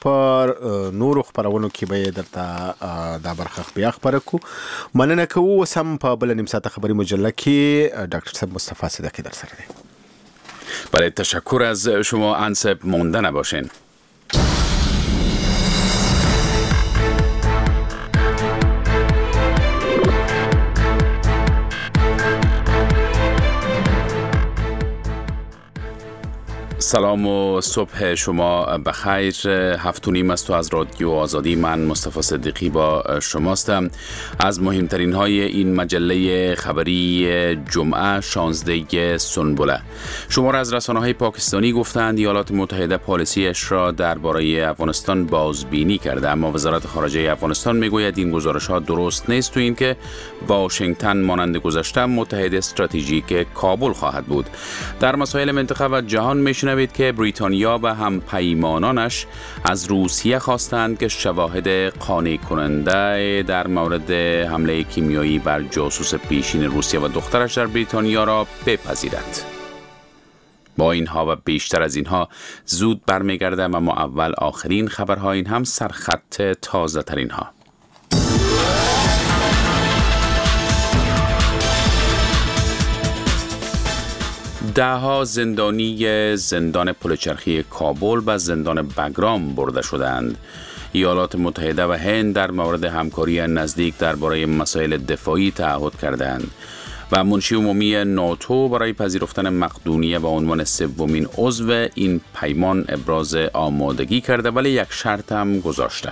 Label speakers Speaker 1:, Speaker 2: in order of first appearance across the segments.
Speaker 1: پر نورو خبرونو کې به درته دا برخه بیا خبره کو. مننه کوو. وسم په بل نیم ساعت خبری مجله کې دکتر صاحب مصطفی صدقی در سره دی.
Speaker 2: برای تشکر از شما انصب مونده نباشین. سلام و صبح شما بخیر. 7:30 است و از رادیو آزادی من مصطفی صدیقی با شماستم. از مهمترین های این مجله خبری جمعه 16 سنبله. شمار از رسانه‌های پاکستانی گفتند ایالات متحده پالیسیش را درباره افغانستان بازبینی کرده، اما وزارت خارجه افغانستان میگوید این گزارش‌ها درست نیست و اینکه واشنگتن مانند گذشته متحد استراتژیک کابل خواهد بود. در مسائل منطقه و جهان میشنوید که بریتانیا و هم پیمانانش از روسیه خواستند که شواهد قانع کننده در مورد حمله کیمیایی بر جاسوس پیشین روسیه و دخترش در بریتانیا را بپذیرد. با اینها و بیشتر از اینها زود برمیگردم، اما اول آخرین خبرها، این هم سرخط تازه ترین ها. ده‌ها زندانی زندان پلچرخی کابل و زندان بگرام برده شدند. ایالات متحده و هند در مورد همکاری نزدیک درباره مسائل دفاعی تعهد کردند و منشی عمومی ناتو برای پذیرفتن مقدونیه به عنوان سومین عضو این پیمان ابراز آمادگی کرده، ولی یک شرط هم گذاشته.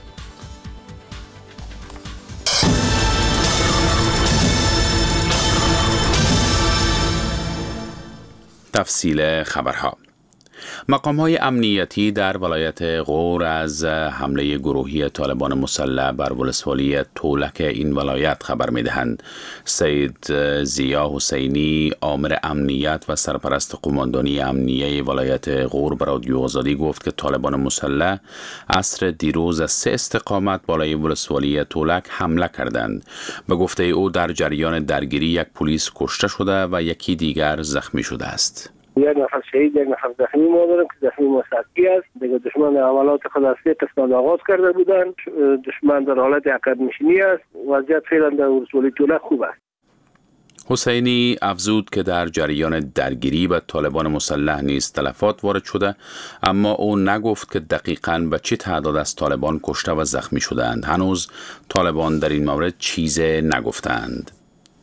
Speaker 2: تفصیل خبرها. مقام‌های امنیتی در ولایت غور از حمله گروهی طالبان مسلح بر ولسوالی تولک این ولایت خبر می‌دهند. سید زیا حسینی، آمر امنیت و سرپرست قماندانی امنیه ولایت غور به رادیو آزادی گفت که طالبان مسلح عصر دیروز از 3 استقامت بالای ولسوالی تولک حمله کردند. به گفته او در جریان درگیری یک پلیس کشته شده و یکی دیگر زخمی شده است.
Speaker 3: یک نفر شهید، یک نفر زخمی ما داریم که زخمی ما سطحی است. دیگه دشمن عملات خود از 3 قسمت آغاز کرده بودند. دشمن در حالت عقب نشینی است. وضعیت فعلا در ولسوالی تولک خوب است.
Speaker 2: حسینی افزود که در جریان درگیری با طالبان مسلح نیز تلفات وارد شده، اما او نگفت که دقیقاً به چه تعداد از طالبان کشته و زخمی شدند. هنوز طالبان در این مورد چیزی نگفتند.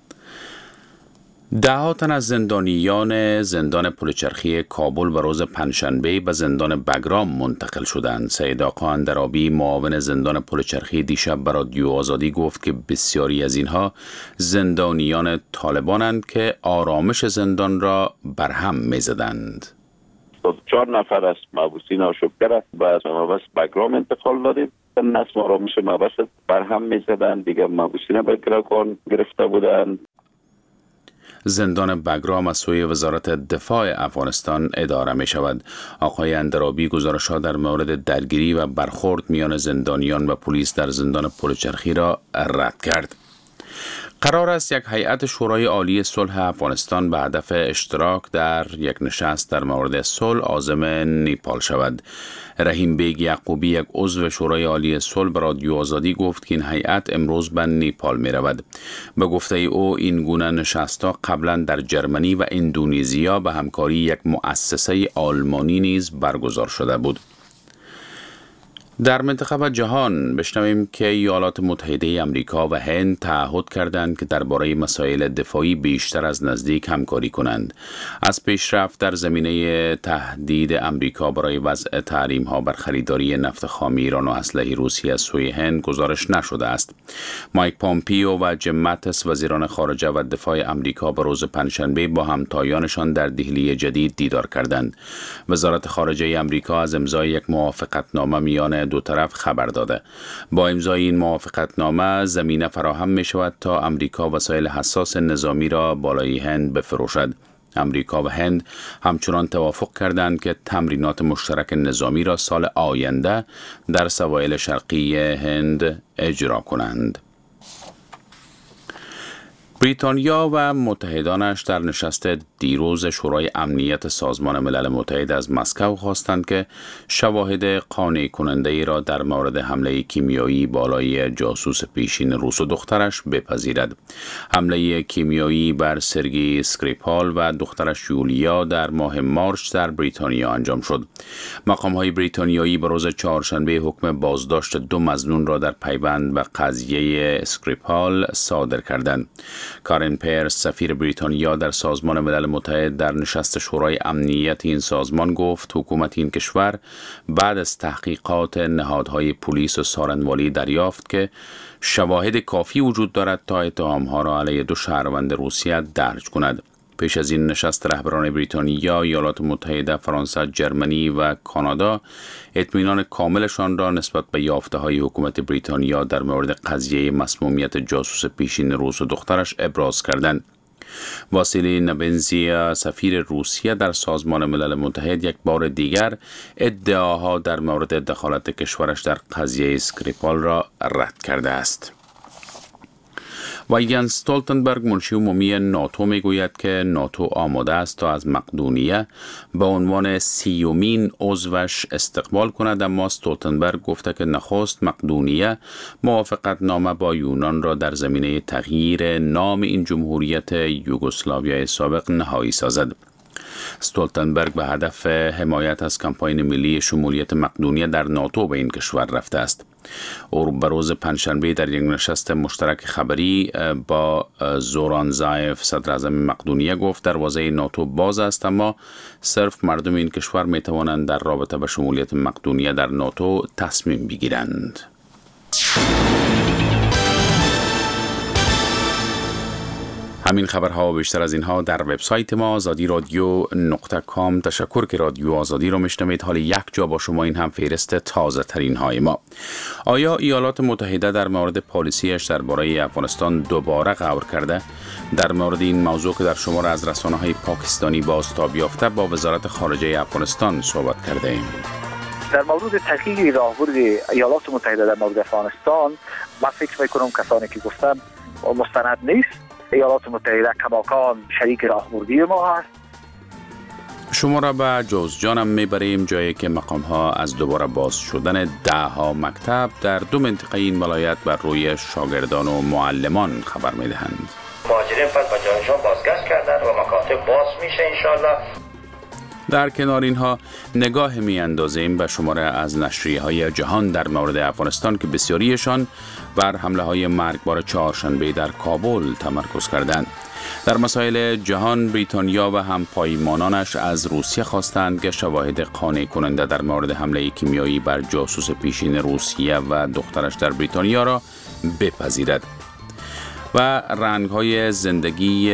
Speaker 2: 10 تن از زندانیان زندان پلچرخی کابل به روز پنجشنبه به زندان بگرام منتقل شدند. سید آقا اندرابی، معاون زندان پلچرخی، دیشب به رادیو آزادی گفت که بسیاری از اینها زندانیان طالبانند که آرامش زندان را برهم می‌زدند.
Speaker 4: 4 نفر از محبوسین آشوبگر به مبحث بگرام انتقال دادیم. نظم آرامش مبحث برهم می‌زدند. دیگه محبوسین به گروگان گرفته بودند.
Speaker 2: زندان بگرام از سوی وزارت دفاع افغانستان اداره می شود. آقای اندرابی گزارش‌ها در مورد درگیری و برخورد میان زندانیان و پلیس در زندان پلچرخی را رد کرد. قرار است یک هیئت شورای عالی صلح افغانستان به هدف اشتراک در یک نشست در مورد صلح عازم نیپال شود. رحیم بیگ یعقوبی، یک عضو شورای عالی صلح، به رادیو آزادی گفت که این هیئت امروز به نیپال می رود. به گفته او این گونه نشست‌ها قبلا در جرمنی و اندونزیا به همکاری یک مؤسسه آلمانی نیز برگزار شده بود. در منطقه و جهان بشنویم که ایالات متحده آمریکا و هند تعهد کردند که درباره مسائل دفاعی بیشتر از نزدیک همکاری کنند. از پیشرفت در زمینه تهدید آمریکا برای وضع تحریم‌ها بر خریداری نفت خام ایران و اسلحه روسیه از سوی هند گزارش نشده است. مایک پامپیو و جیم ماتیس، وزیران خارجه و دفاع آمریکا، به روز پنجشنبه با همتایانشان در دهلی جدید دیدار کردند. وزارت خارجه آمریکا از امضای یک موافقتنامه میان دو طرف خبر داده. با امضای این موافقتنامه زمینه فراهم می شود تا امریکا وسایل حساس نظامی را بالای هند بفروشد. امریکا و هند همچنان توافق کردند که تمرینات مشترک نظامی را سال آینده در سواحل شرقی هند اجرا کنند. بریتانیا و متحدانش در نشست دیروز شورای امنیت سازمان ملل متحد از مسکو خواستند که شواهد قانع کننده ای را در مورد حمله کیمیایی بالای جاسوس پیشین روس و دخترش بپذیرد. حمله کیمیایی بر سرگئی اسکریپال و دخترش یولیا در ماه مارچ در بریتانیا انجام شد. مقام‌های بریتانیایی به روز چهارشنبه حکم بازداشت 2 مظنون را در پیوند به قضیه اسکریپال صادر کردند. کارن پیرس سفیر بریتانیا در سازمان ملل متحد در نشست شورای امنیت این سازمان گفت حکومت این کشور بعد از تحقیقات نهادهای پلیس و سارنوالی دریافت که شواهد کافی وجود دارد تا اتهام‌ها را علیه 2 شهروند روسیه درج کند. پیش از این نشست رهبران بریتانیا، ایالات متحده، فرانسه، جرمنی و کانادا اطمینان کاملشان را نسبت به یافته‌های حکومت بریتانیا در مورد قضیه مسمومیت جاسوس پیشین روس و دخترش ابراز کردند. واسیلی نبنزی سفیر روسیه در سازمان ملل متحد یک بار دیگر ادعاها در مورد دخالت کشورش در قضیه اسکریپال را رد کرده است. و ینس استولتنبرگ منشی عمومی ناتو میگوید که ناتو آماده است تا از مقدونیه به عنوان 30مین عضوش استقبال کند، اما استولتنبرگ گفته که نخست مقدونیه موافقت نامه با یونان را در زمینه تغییر نام این جمهوریت یوگسلاویای سابق نهایی سازد. استولتنبرگ به هدف حمایت از کمپاین ملی شمولیت مقدونیه در ناتو به این کشور رفته است. او به روز پنجشنبه در یک نشست مشترک خبری با زوران زایف صدر اعظم مقدونیه گفت دروازه ناتو باز است، اما صرف مردم این کشور می توانند در رابطه با شمولیت مقدونیه در ناتو تصمیم بگیرند. همین خبرها و بیشتر از اینها در وبسایت ما azadi.radio.com. تشکر که رادیو آزادی را میشنوید. حال یک جا با شما این هم فهرست تازه ترین های ما. آیا ایالات متحده در مورد پالیسیش درباره افغانستان دوباره غور کرده؟ در مورد این موضوع که در شمار از رسانه‌های پاکستانی بازتاب یافته با وزارت خارجه افغانستان صحبت کرده ایم.
Speaker 5: در مورد تغییر راهبرد ایالات متحده در مورد افغانستان من فکر میکنم کسانی که گفتن مستند نیست. ایالات متحده کماکان شریک راهبردی ما هست.
Speaker 2: شما را به جوزجان هم میبریم، جایی که مقام ها از دوباره باز شدن 10 مکتب در 2 منطقه این ولایت بر روی شاگردان و معلمان خبر میدهند.
Speaker 6: مهاجرین پس به جایشان بازگشت کردن و مکاتب باز میشه انشالله.
Speaker 2: در کنار اینها نگاه می اندازیم به شماره از نشریه های جهان در مورد افغانستان که بسیاریشان بر حمله های مرگبار چهارشنبه در کابل تمرکز کردند. در مسائل جهان بریتانیا و همپایمانانش از روسیه خواستند که شواهد قانع کننده در مورد حمله کیمیایی بر جاسوس پیشین روسیه و دخترش در بریتانیا را بپذیرد. و رنگ های زندگی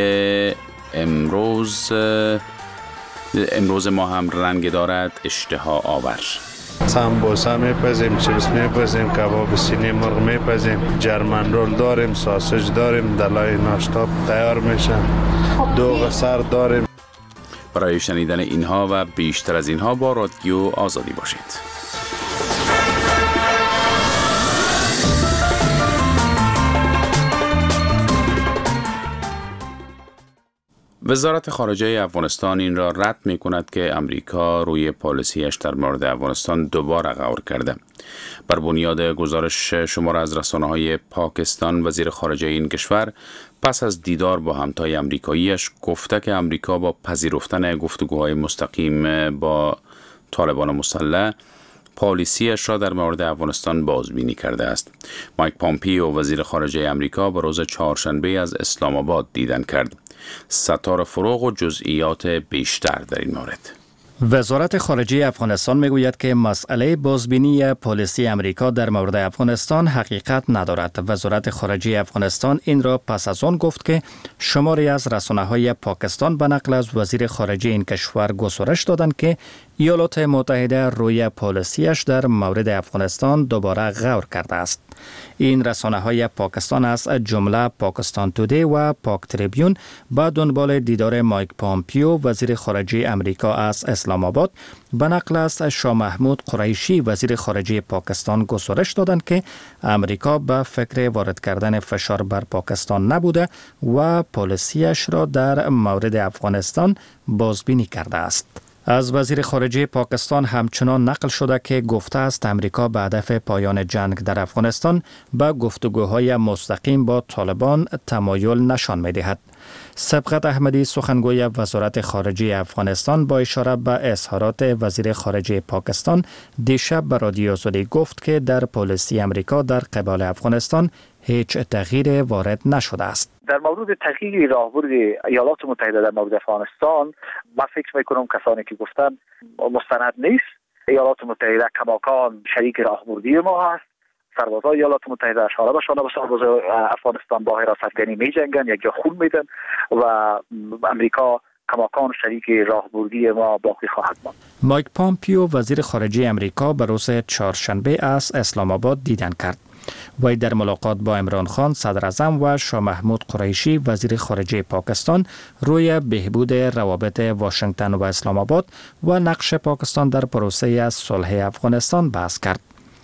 Speaker 2: امروز ما هم رنگ دارد اشتها آور.
Speaker 7: سمبوسا میپزیم، چیپس میپزیم، کباب سینی مرغ میپزیم، جرمن رول داریم، ساسج داریم، دلای ناشتا تیار میشه، دوغ سر داریم.
Speaker 2: برای شنیدن اینها و بیشتر از اینها با رادیو آزادی باشید. وزارت خارجه افغانستان این را رد می کند که امریکا روی پالیسیش در مورد افغانستان دوباره غور کرده. بر بنیاد گزارش شمار از رسانه‌های پاکستان، وزیر خارجه این کشور پس از دیدار با همتای امریکاییش گفته که امریکا با پذیرفتن گفتگوهای مستقیم با طالبان مسلح پالیسیش را در مورد افغانستان بازبینی کرده است. مایک پامپیو وزیر خارجه امریکا به روز چهارشنبه از اسلام آباد دیدن کرد. ستاره فروغ و جزئیات بیشتر در این مورد.
Speaker 8: وزارت خارجه افغانستان میگوید که مسئله بازبینی پالیسی امریکا در مورد افغانستان حقیقت ندارد. وزارت خارجه افغانستان این را پس از آن گفت که شماری از رسانه‌های پاکستان به نقل از وزیر خارجه این کشور گزارش دادند که ایالات متحده روی پالیسیش در مورد افغانستان دوباره غور کرده است. این رسانه‌های پاکستان از جمله پاکستان تودی و پاک تریبیون به دنبال دیدار مایک پامپیو وزیر خارجه امریکا از اسلام آباد به نقل از شاه محمود قریشی وزیر خارجه پاکستان گزارش دادند که امریکا به فکر وارد کردن فشار بر پاکستان نبوده و پالیسیش را در مورد افغانستان بازبینی کرده است. از وزیر خارجه پاکستان همچنان نقل شده که گفته است امریکا به هدف پایان جنگ در افغانستان به گفتگوهای مستقیم با طالبان تمایل نشان می‌دهد. سبقت احمدی سخنگوی وزارت خارجه افغانستان با اشاره به اظهارات وزیر خارجه پاکستان دیشب به رادیو آزادی گفت که در پالیسی امریکا در قبال افغانستان هیچ تغییر وارد نشده است.
Speaker 5: در مورد تغییر راهبرد ایالات متحده در مورد افغانستان من فکر میکنم کسانی که گفتن مستند نیست. ایالات متحده کماکان شریک راهبردی ما هست. سربازای ایالات متحده اشاره به شانه به سربازای افغانستان با حراستگری می جنگن، یک جا خون میدن و امریکا کماکان شریک راهبردی ما باقی خواهد ماند.
Speaker 8: مایک پامپیو وزیر خارجه امریکا به روز چهارشنبه از اسلام آباد دیدن کرد. وی در ملاقات با عمران خان صدر اعظم و شاه محمود قریشی وزیر خارجه پاکستان روی بهبود روابط واشنگتن و اسلام آباد و نقش پاکستان در پروسه صلح افغانستان بحث کرد.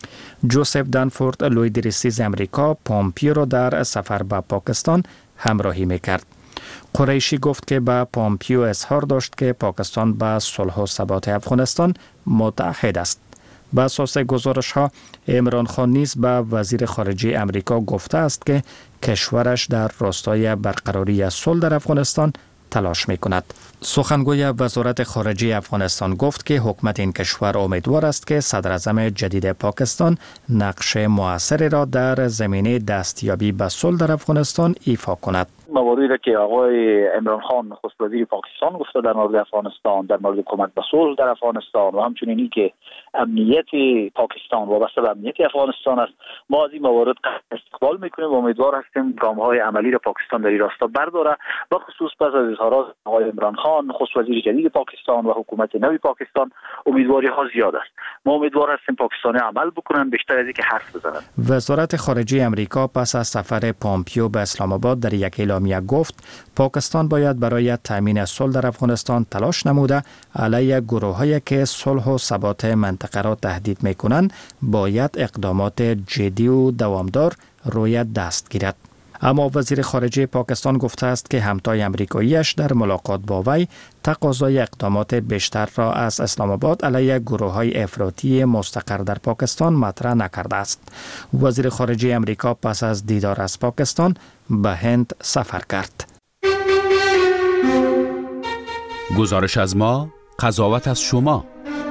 Speaker 8: جوزف دنفورد لوی رئیس امریکا پامپیو را در سفر به پاکستان همراهی میکرد. قریشی گفت که به پامپیو اظهار داشت که پاکستان به صلح و ثبات افغانستان متعهد است. به اساس گزارش ها عمران خان نیز به وزیر خارجه امریکا گفته است که کشورش در راستای برقراری صلح در افغانستان تلاش می کند. سخنگوی وزارت خارجه افغانستان گفت که حکومت این کشور امیدوار است که صدر اعظم جدید پاکستان نقش موثری را در زمینه دستیابی به صلح در افغانستان ایفا کند.
Speaker 5: مواردی که آقای عمران خان نخست وزیر پاکستان گفته در مورد افغانستان، در مورد کمک به صلح در افغانستان و همچنین این که امنیت پاکستان وابسته به امنیت افغانستان است، ما از این موارد استقبال میکنیم و امیدوار هستیم گام‌های عملی را پاکستان در این راستا برداره. به خصوص پس از اظهارات آقای عمران خان نخست وزیر جدید پاکستان و حکومت نوی پاکستان امیدواری ها زیاد است. ما امیدوار هستیم پاکستانی عمل بکنن بیشتر از اینکه حرف بزنن.
Speaker 8: وزارت خارجه امریکا پس از سفر پامپیو به اسلام آباد در یک اعلامیه گفت پاکستان باید برای تامین صلح در افغانستان تلاش نموده علیه گروه‌هایی که صلح و ثبات منطقه را تهدید می‌کنند باید اقدامات جدی و دوامدار روی دست گیرد. اما وزیر خارجه پاکستان گفته است که همتای امریکاییش در ملاقات با وی تقاضای اقدامات بیشتر را از اسلام آباد علیه گروه‌های افراطی مستقر در پاکستان مطرح نکرده است. وزیر خارجه امریکا پس از دیدار از پاکستان به هند سفر کرد.
Speaker 2: گزارش از ما، قضاوت از شما.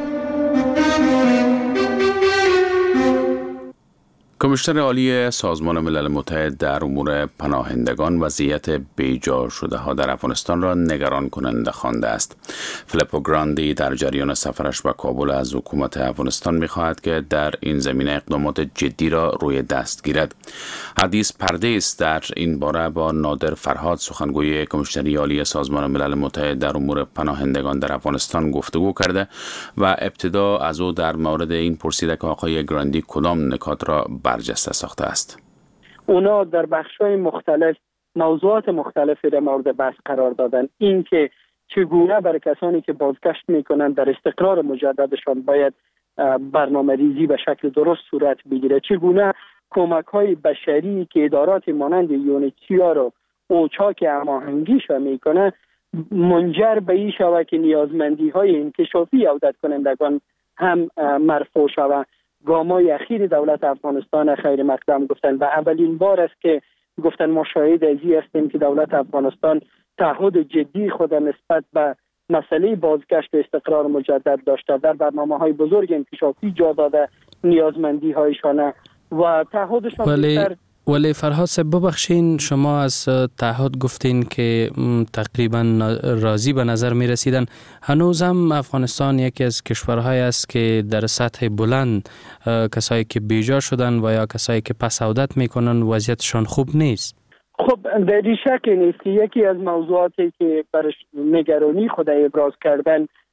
Speaker 2: کمیشنر عالی سازمان ملل متحد در امور پناهندگان وضعیت بیجا شده ها در افغانستان را نگران کننده خوانده است. فیلیپو گراندی در جریان سفرش به کابل از حکومت افغانستان می‌خواهد که در این زمینه اقدامات جدی را روی دست گیرد. حدیث پرده است در این باره با نادر فرهاد سخنگوی کمیشنری عالی سازمان ملل متحد در امور پناهندگان در افغانستان گفتگو کرده و ابتدا از او در مورد این پرسیده که آقای گراندی کدام نکات را برجسته ساخته است.
Speaker 9: اونا در بخش‌های مختلف موضوعات مختلفی در مورد بحث قرار دادن. این که چگونه برای کسانی که بازگشت میکنن در استقرار مجددشان باید برنامه ریزی به شکل درست صورت بگیره، چگونه کمک‌های بشری که ادارات مانند یونیسیا رو اوچا که هماهنگیش میکنه منجر به این شود که نیازمندی‌های انکشافی عودت کنندگان هم مرفوع شود. گام‌های اخیر دولت افغانستان خیر مقدم گفتن و اولین بار است که گفتن ما شاهد ازی هستیم که دولت افغانستان تعهد جدی خود نسبت به مسئله بازگشت و استقرار مجدد داشته، در برنامه‌های بزرگ انکشافی جا داده نیازمندی‌هایشان و تعهدشان.
Speaker 10: ولی فرهاد صاحب ببخشین، شما از تعهد گفتین که تقریبا راضی به نظر می رسیدن. هنوز هم افغانستان یکی از کشورهای است که در سطح بلند کسایی که بیجا شدن و یا کسایی که پس عودت می کنن وضعیتشان خوب نیست.
Speaker 9: خب در این شک نیست که یکی از موضوعاتی که برش نگرانی خود ابراز کردن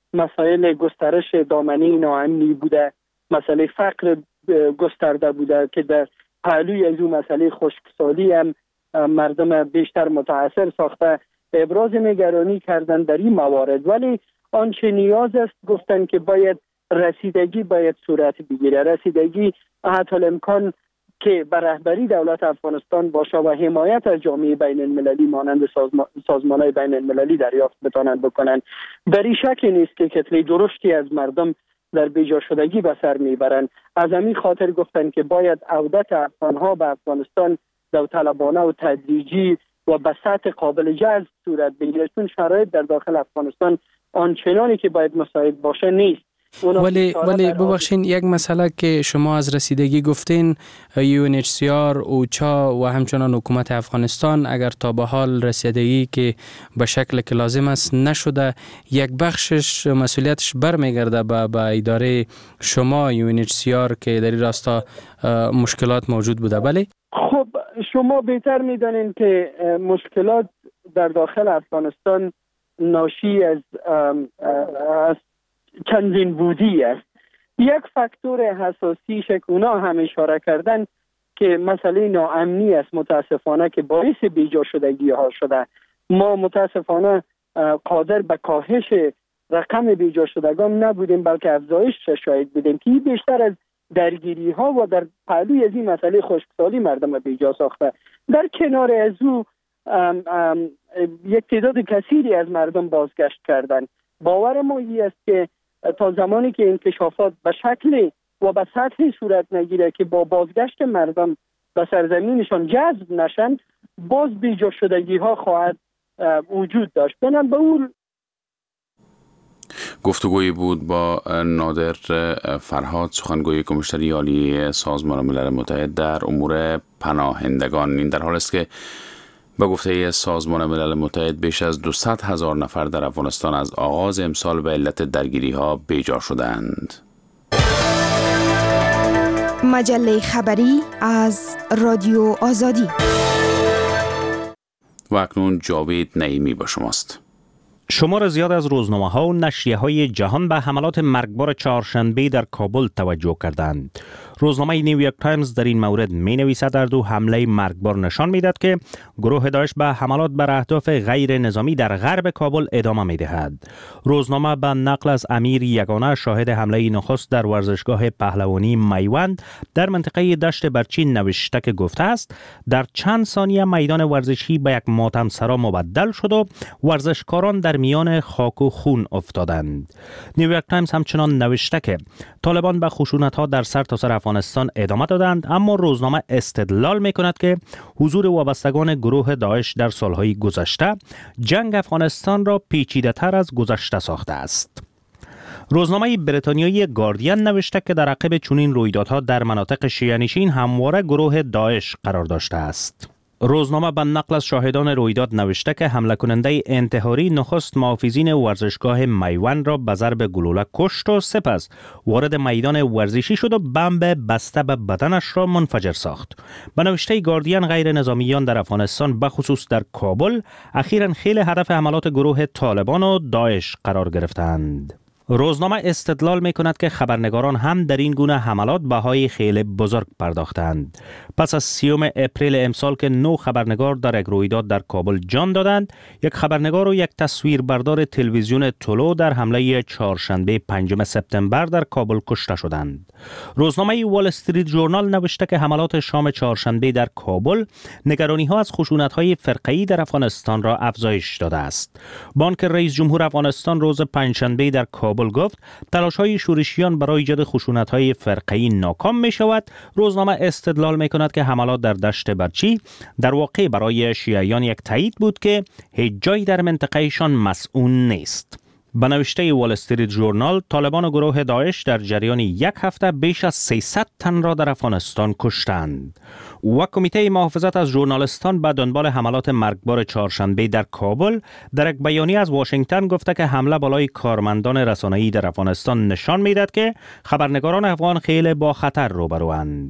Speaker 9: مسائل گسترش دامنه ناامنی بوده، مسئله فقر گسترده بوده که در پهلوی از اون مسئله خشکسالی هم مردم بیشتر متاثر ساخته. ابراز نگرانی کردن در این موارد، ولی آنچه نیاز است گفتن که باید رسیدگی باید صورت بگیره. رسیدگی حتی الامکان که بر رهبری دولت افغانستان باشه و حمایت از جامعه بین المللی مانند سازمان‌های بین المللی دریافت بتانند بکنند. در این شک نیست که کتله درشتی از مردم در بیجا شدگی به سر میبرند. از همین خاطر گفتن که باید عودت افغانها به افغانستان داوطلبانه و تدریجی و به سطح قابل جذب صورت بگیره، چون شرایط در داخل افغانستان آنچنانی که باید مساعد باشه نیست.
Speaker 10: ولی ببخشین، یک مسئله که شما از رسیدگی گفتین، UNHCR، اوچا و همچنان حکومت افغانستان اگر تا به حال رسیدگی که به شکل که لازم است نشده، یک بخشش مسئولیتش برمیگرده به اداره شما UNHCR که در این راستا مشکلات موجود بوده. بله
Speaker 9: خب شما بهتر میدانین که مشکلات در داخل افغانستان ناشی از چندین بودی است. یک فاکتور حساسیش که اونا هم اشاره کردن که مسئله ناامنی است متاسفانه که باعث بیجا شدگی ها شده. ما متاسفانه قادر به کاهش رقم بیجا شدگان نبودیم، بلکه افزایش شاهد بودیم که بیشتر از درگیری ها و در پهلوی از این مسئله خشکسالی مردم بیجا ساخته. در کنار از او یک تعداد کثیری از مردم بازگشت کردن. باور ما این است که تا زمانی که انکشافات به شکل و به سطحی صورت نگیره که با بازگشت مردم به سرزمینشان جذب نشن، باز بیجا شدگی ها خواهد وجود داشت. بنابراین به اون
Speaker 2: گفتگویی بود با نادر فرهاد، سخنگوی کمیشنری عالی سازمان ملل متحد در امور پناهندگان. این در حال است که به گفته سازمان ملل متحد بیش از 200,000 نفر در افغانستان از آغاز امسال به علت درگیری ها بیجا شدند.
Speaker 11: مجله خبری از رادیو آزادی.
Speaker 2: و اکنون جاوید نعیمی با شماست.
Speaker 12: شمار زیاد از روزنامه‌ها و نشریه‌های جهان به حملات مرگبار چهارشنبه در کابل توجه کردند. روزنامه نیویورک تایمز در این مورد می‌نویسد در دو حمله مرگبار نشان می‌دهد که گروه داعش به حملات بر اهداف غیر نظامی در غرب کابل ادامه می‌دهد. روزنامه به نقل از امیر یگانه، شاهد حمله نخست در ورزشگاه پهلوانی میوند در منطقه دشت برچی، نوشته که گفته است در چند ثانیه میدان ورزشی به یک ماتم‌سرا مبدل شد و ورزشکاران در میان خاک و خون افتادند. نیویورک تایمز همچنان نوشته که طالبان به خشونت‌ها در سرتاسر افغانستان ادامه دادند، اما روزنامه استدلال می‌کند که حضور وابستگان گروه داعش در سالهای گذشته جنگ افغانستان را پیچیده‌تر از گذشته ساخته است. روزنامه بریتانیایی گاردین نوشته که در عقب چنین رویدادها در مناطق شیعه‌نشین همواره گروه داعش قرار داشته است. روزنامه به نقل از شاهدان رویداد نوشته که حمله کننده انتحاری نخست محافظین ورزشگاه میوند را به ضرب گلوله کشت و سپس وارد میدان ورزشی شد و بمب بسته به بدنش را منفجر ساخت. به نوشته گاردین، غیر نظامیان در افغانستان بخصوص در کابل اخیراً خیلی هدف حملات گروه طالبان و داعش قرار گرفتند. روزنامه استدلال می کند که خبرنگاران هم در این گونه حملات بهای خیلی بزرگ پرداختند. پس از 30 اپریل امسال که 9 خبرنگار در یک رویداد در کابل جان دادند، یک خبرنگار و یک تصویربردار تلویزیون طلوع در حمله چهارشنبه 5 سپتامبر در کابل کشته شدند. روزنامه وال استریت ژورنال نوشته که حملات شام چهارشنبه در کابل نگرانی‌ها از خشونت‌های فرقه‌ای در افغانستان را افزایش داده است. بانک رئیس جمهور افغانستان روز پنجشنبه در کابل گفت تلاش‌های شورشیان برای ایجاد خشونت‌های فرقه‌ای ناکام می‌شود. روزنامه استدلال می‌کند که حملات در دشت برچی در واقع برای شیعیان یک تایید بود که هیچ جایی در منطقه‌شان مسئول نیست. به نوشته وال استریت ژورنال، طالبان و گروه داعش در جریان یک هفته بیش از 300 تن را در افغانستان کشتند. و کمیته محافظت از ژورنالیستان به دنبال حملات مرگبار چهارشنبه در کابل در یک بیانیه از واشنگتن گفته که حمله بالای کارمندان رسانه‌ای در افغانستان نشان می‌دهد که خبرنگاران افغان خیلی با خطر روبروند.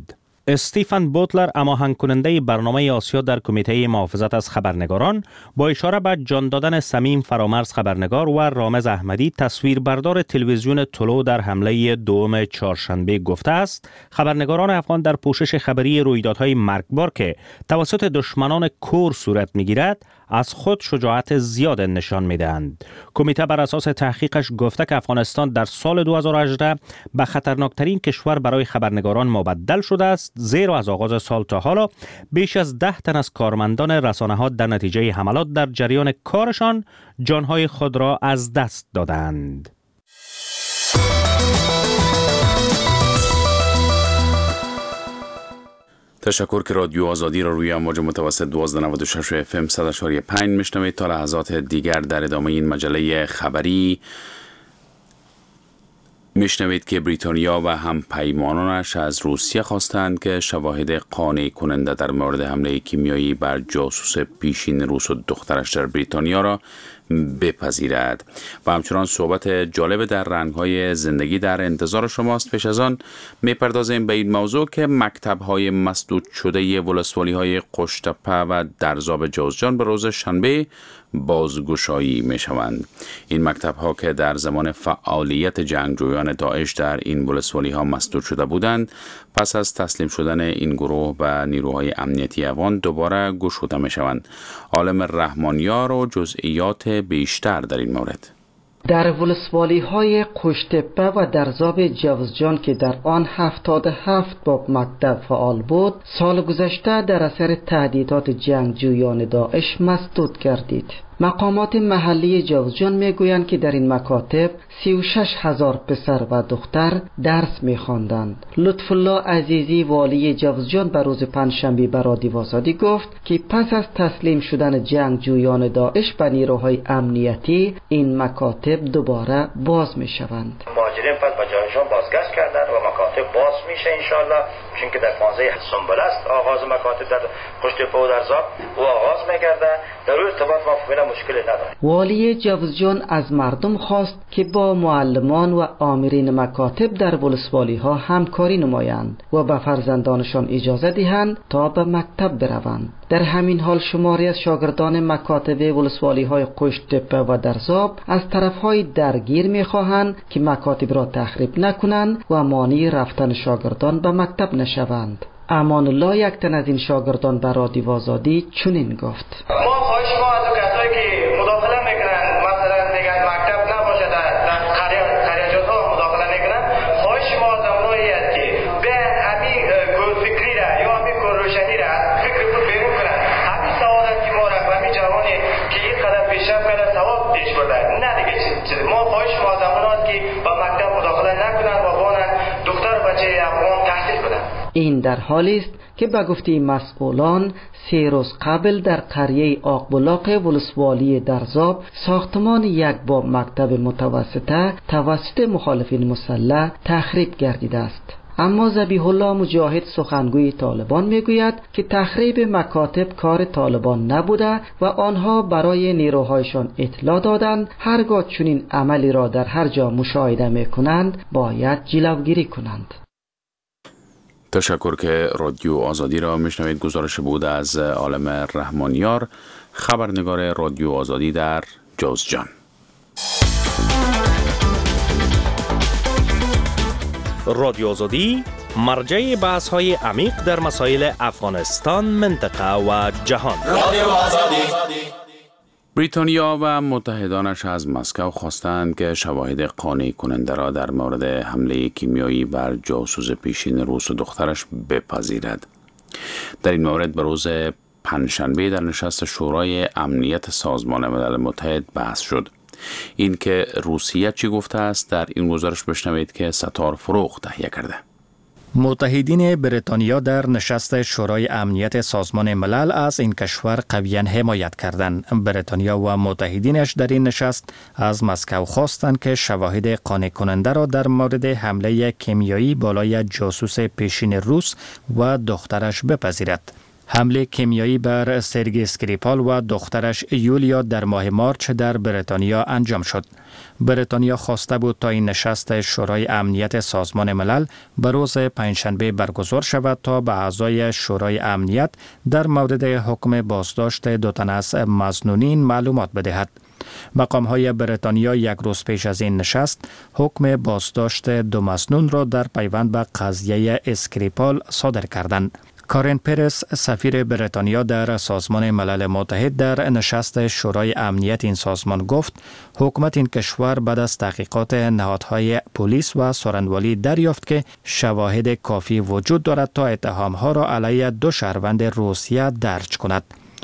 Speaker 12: استیفن بوتلر، هماهنگ کننده برنامه آسیا در کمیته محافظت از خبرنگاران، با اشاره به جان دادن صمیم فرامرز خبرنگار و رامز احمدی تصویربردار تلویزیون طلوع در حمله دوم چهارشنبه گفته است خبرنگاران افغان در پوشش خبری رویدادهای مرگبار که توسط دشمنان کور صورت می‌گیرد از خود شجاعت زیاد نشان می‌دهند. کمیته بر اساس تحقیقش گفته که افغانستان در سال 2018 به خطرناکترین کشور برای خبرنگاران مبدل شده است، زیرا از آغاز سال تا حالا بیش از 10 تن از کارمندان رسانه‌ها در نتیجه حملات در جریان کارشان جانهای خود را از دست دادند.
Speaker 2: تشکر که رادیو آزادی را روی امواج متوسط 1296 FM 100.5 میشنوید. تا لحظات دیگر در ادامه این مجله خبری میشنوید که بریتانیا و هم پیمانانش از روسیه خواستند که شواهد قانع کننده در مورد حمله کیمیایی بر جاسوس پیشین روس و دخترش در بریتانیا را بپذیرد و همچنان صحبت جالب در رنگ‌های زندگی در انتظار شماست. پیش از آن میپردازیم به این موضوع که مکتب‌های مسدود شده ولسوالی‌های قشت‌تپه و درزاب جوزجان به روز شنبه بازگشایی میشوند. این مکتب‌ها که در زمان فعالیت جنگجویان داعش در این ولسوالی‌ها مسدود شده بودند، پس از تسلیم شدن این گروه به نیروهای امنیتی افغان دوباره گشوده میشوند. عالم رحمانیار و جزئیات بیشتر در این مورد.
Speaker 13: در ولسوالی‌های قشت‌تپه و درزاب جوزجان که در آن 77 باب مکتب فعال بود، سال گذشته در اثر تهدیدات جنگجویان داعش مسدود گردید. مقامات محلی جوزجان میگویند که در این مکاتب 36,000 پسر و دختر درس می‌خواندند. لطف الله عزیزی والی جوزجان به روز پنجشنبه به رادیو آزادی گفت که پس از تسلیم شدن جنگجویان داعش به نیروهای امنیتی این مکاتب دوباره باز می‌شوند.
Speaker 6: مهاجرین پس به جایشان بازگشت کردند و مکاتب باز میشه انشالله، چون که در 15 سنبل است آغاز مکاتب در قشت‌تپه و درزاب و آغاز می‌گرده. در ارتباط با مشکلی نداره.
Speaker 13: والی جوزجان از مردم خواست که با معلمان و آمرین مکاتب در ولسوالی‌ها همکاری نمایند و به فرزندانشان اجازه دهند تا به مکتب بروند. در همین حال شماری از شاگردان مکاتب ولسوالی‌های قشت‌تپه و درزاب از طرف‌های درگیر می‌خواهند که مکاتب را تخریب نکنند و مانع رفتن شاگردان به مکتب نشوند. امان الله، یک تن از این شاگردان به رادیو آزادی چنین گفت:
Speaker 6: مداخله میکنن، مثلا میگن مکتب نباشه در خریجات ها مداخله میکنن. خواهش ما از اونایی است که به همین فکری را یا همین روشنی را فکر خود بیرون کنن. همین سعادت که ما را همین جوانی که یک قدم پیشرفت کرده ثواب پیش برده، نه دیگه چیز. ما خواهش ما از اونایی که با مکتب مداخله نکنن و بانن دختر بچه افغان تحصیل کنن.
Speaker 13: این در حالی است که به گفته مسئولان 3 روز قبل در قریه آقبلاق ولسوالی درزاب ساختمان یک باب مکتب متوسطه توسط مخالفین مسلح تخریب گردیده است. اما ذبیح الله مجاهد سخنگوی طالبان میگوید که تخریب مکاتب کار طالبان نبوده و آنها برای نیروهایشان اطلاع دادند هرگاه چنین عملی را در هر جا مشاهده میکنند باید جلوگیری کنند.
Speaker 2: تشکر که رادیو آزادی را میشنوید. گزارش بود از عالم رحمانیار، خبرنگار رادیو آزادی در جوزجان.
Speaker 12: رادیو آزادی مرجع بحث های عمیق در مسائل افغانستان، منطقه و جهان. رادیو آزادی.
Speaker 2: بریتانیا و متحدانش از مسکو خواستند که شواهد قانع کننده را در مورد حمله کیمیایی بر جاسوس پیشین روس و دخترش بپذیرد. در این مورد به روز پنجشنبه در نشست شورای امنیت سازمان ملل متحد بحث شد. این که روسیه چی گفته است در این گزارش بشنوید که ستار فروغ تهیه کرده.
Speaker 8: متحدین بریتانیا در نشست شورای امنیت سازمان ملل از این کشور قویاً حمایت کردند. بریتانیا و متحدینش در این نشست از مسکو خواستند که شواهد قانع کننده را در مورد حمله کیمیایی بالای جاسوس پیشین روس و دخترش بپذیرد. حمله کیمیایی بر سرگی اسکریپال و دخترش یولیا در ماه مارچ در بریتانیا انجام شد. بریتانیا خواسته بود تا این نشست شورای امنیت سازمان ملل به روز پنجشنبه برگزار شود تا به اعضای شورای امنیت در مورد حکم بازداشت 2 تن از مظنونین معلومات بدهد. مقام‌های بریتانیا یک روز پیش از این نشست حکم بازداشت 2 مظنون را در پیوند به قضیه اسکریپال صادر کردند. کارین پرس سفیر بریتانیا در سازمان ملل متحد در نشست شورای امنیت این سازمان گفت حکومت این کشور بعد از تحقیقات نهادهای پلیس و سارنوالی دریافت که شواهد کافی وجود دارد تا اتهام‌ها را علیه 2 شهروند روسیه درج کند.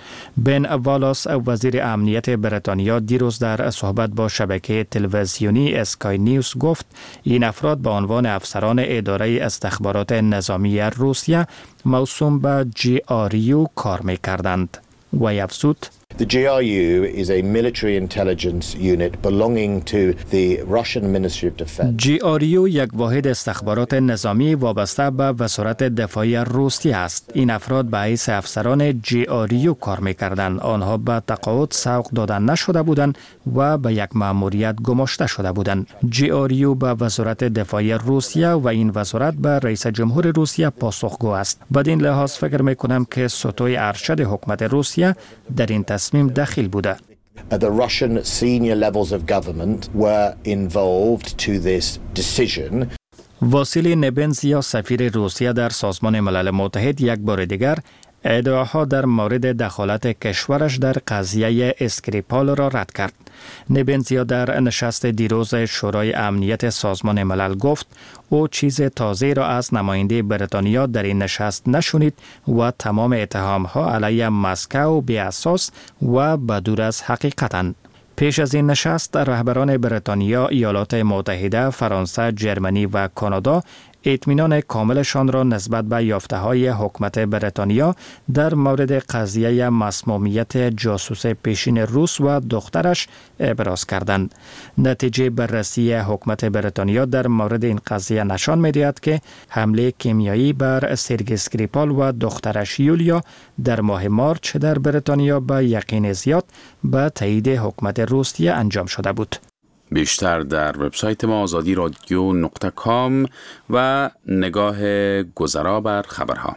Speaker 8: بن والاس وزیر امنیت بریتانیا دیروز در صحبت با شبکه تلویزیونی اسکای نیوز گفت این افراد به عنوان افسران اداره استخبارات نظامی روسیه موسوم به GRU کار می‌کردند. و افزود
Speaker 14: The GRU is a military intelligence unit belonging to the Russian Ministry of Defense.
Speaker 8: GRU یک واحد استخبارات نظامی وابسته به وزارت دفاع روسیه است. این افراد به حیث افسران GRU کار می‌کردند. آنها به تقاعد سوق داده نشده بودند و به یک مأموریت گماشته شده بودند. GRU به وزارت دفاع روسیه و این وزارت به رئیس جمهور روسیه پاسخگو است. بدین لحاظ فکر می‌کنم که سطوح ارشد حکومت روسیه در این تصمیم دخیل بوده.
Speaker 14: The Russian senior levels of government were involved to this decision.
Speaker 8: واسیلی نبنزیا سفیر روسیه در سازمان ملل متحد یک بار دیگر ادعاها در مورد دخالت کشورش در قضیه اسکریپال را رد کرد. نبنزیا در نشست دیروز شورای امنیت سازمان ملل گفت او چیز تازه را از نماینده بریتانیا در این نشست نشنید و تمام اتهام‌ها علیه مسکو بی اساس و بدور از حقیقتند. پیش از این نشست رهبران بریتانیا، ایالات متحده، فرانسه، جرمنی و کانادا اطمینان کاملشان را نسبت به یافته‌های حکومت بریتانیا در مورد قضیه مسمومیت جاسوس پیشین روس و دخترش ابراز کردند. نتیجه بررسی حکومت بریتانیا در مورد این قضیه نشان می‌دهد که حمله کیمیایی بر سرگی اسکریپال و دخترش یولیا در ماه مارچ در بریتانیا به یقین زیاد به تایید حکومت روسیه انجام شده بود.
Speaker 2: بیشتر در وبسایت ما azadi.radio.com و نگاه گذرا بر خبرها.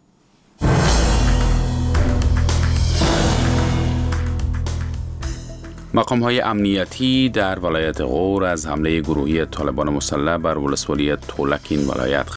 Speaker 2: مقام‌های امنیتی در ولایت غور از حمله گروهی طالبان مسلح بر ولسوالی تولک این ولایت